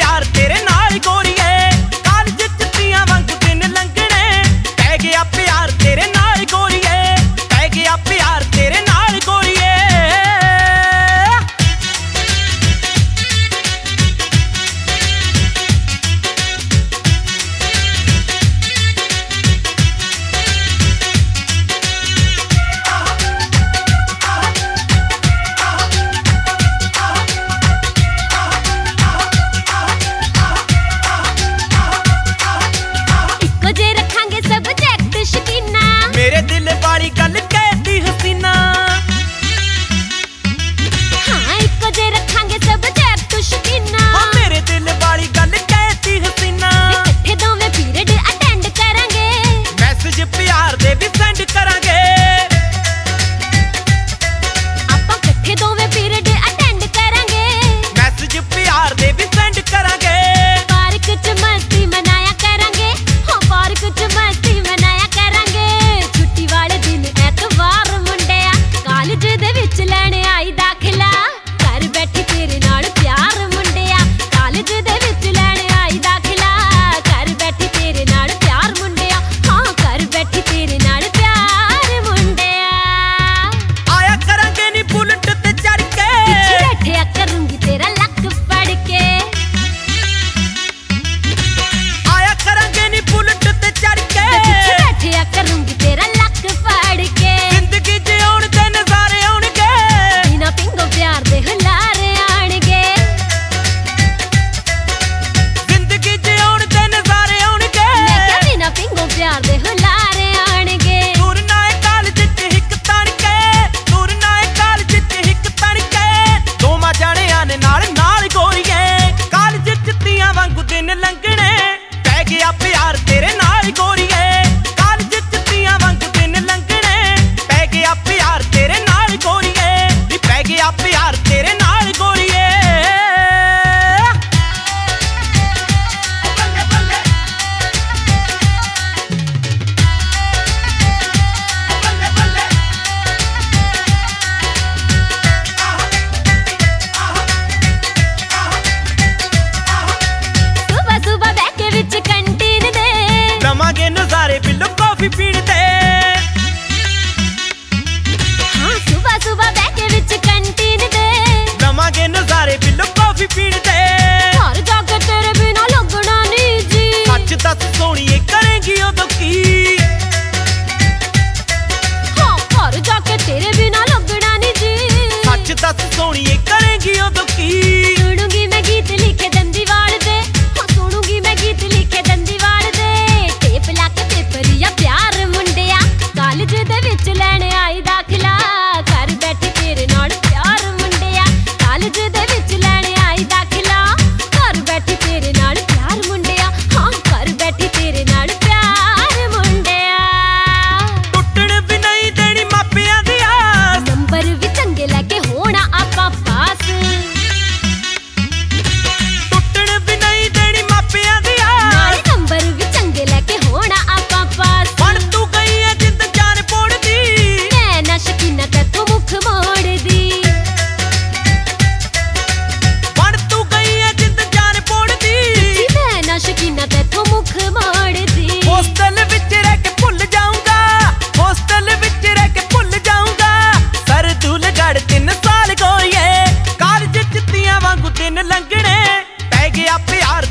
प्यार तेरे नाल गोरीए कालज च तियां वांगू दिन लंघणे पै गया प्यार तेरे नाल गोरीए पै गया प्यार तेरे नाल गोरीए मेरे दिल वाली गल कहती हसीना हाँ इको जे रखांगे सब्जेक्ट शकीना मेरे दिल वाली गल कहती हसीना इकट्ठे दोवें पीरियड अटेंड करांगे मैसेज प्यार दे भी सेंड करांगे आपां इकट्ठे दोवें पीरियड अटेंड करांगे मैसेज प्यार दे भी सेंड करांगे पार्क च मस्ती मनाया करांगे हाँ पार्क च मस्ती मनाया करांगे छुट्टी वाले दिन एतवार मुंडिया कालज दे विच लैणे आई दाखला घर बैठी तेरे नाल प्यार मुंडिया कालज दे विच लैणे आई दाखला घर बैठी तेरे नाल प्यार मुंडिया हाँ घर बैठी तेरे नाल प्यार मुंडिया आया करांगे नी बुलेट ते चढ़ के पिछे बैठिया करूंगी तेरा लक फड़ के आया करांगे नी बुलेट ते चढ़ के पिछे बैठिया करूंगी तेरा लक फड़ के जिंदगी जिउण दे नज़ारे आउणगे बिना पिंगो प्यार दे हुलारे आणगे जिंदगी जिउण दे नज़ारे आउणगे मैं क्या बिना पिंगो प्यार दे हुलारे आणगे तुरना है कालज च हिक तण के तुरना है कालज च हिक तण के दोवां जाणियां ने नाल नाल गोरीए कालज च तियां वांगू दिन लंघणे पै गया प्यार तेरे नाल गोरीए कालज च तियां वांगू दिन लंघणे पै गया प्यार तेरे नाल गोरीए नी पै गया प्यार तेरे नाल गोरीए बल्ले बल्ले बल्ले बल्ले सुबह सुबह बैठे विच कैंटीन दे लवांगे नज़ारे बिल्लो कॉफी पीण दे हाँ सुबह सुबह बैठे विच कैंटीन दे लवांगे नज़ारे बिल्लो कॉफी पीण दे घर जाके तेरे बिना लगना नी जी सच दस सोहणीए करेंगी उदों की हाँ घर जाके तेरे बिना लगना नी जी सच दस सोहणीए करेंगी उदों की सुनूंगी मैं गीत लिखे दंदीवाल दे हाँ सुनूंगी मैं गीत लिखे दंदीवाल दे टेप ला के पेपर या प्यार मुंडिया कालज दे विच लैणे आई दाखला घर बैठी तेरे नाल प्यार मुंडिया कालज दे विच लैणे आई दाखला घर बैठी तेरे नाल प्यार मुंडिया हाँ घर बैठी तेरे नाल प्यार मुंडिया टुटण भी नहीं देनी मापियां दी आस नंबर भी चंगे लगे होना आपां पास टुटण भी नहीं देनी मापियां दी आस नाले नंबर भी चंगे लगे होना आपां पास बण तू गई है जिंद जान पोड़दी मैं ना शकीना तैथों मुख मोड़दी बण तू गई है जिंद जान पोड़दी जी मैं ना शकीना तैथों मुख मोड़दी हॉस्टल विच रह के भुल जाऊंगा हॉस्टल विच रह के भुल जाऊंगा सर दूलगढ़ 3 साल गोरीए कालज च तियां वांगू दिन लंघणे पै गया प्यार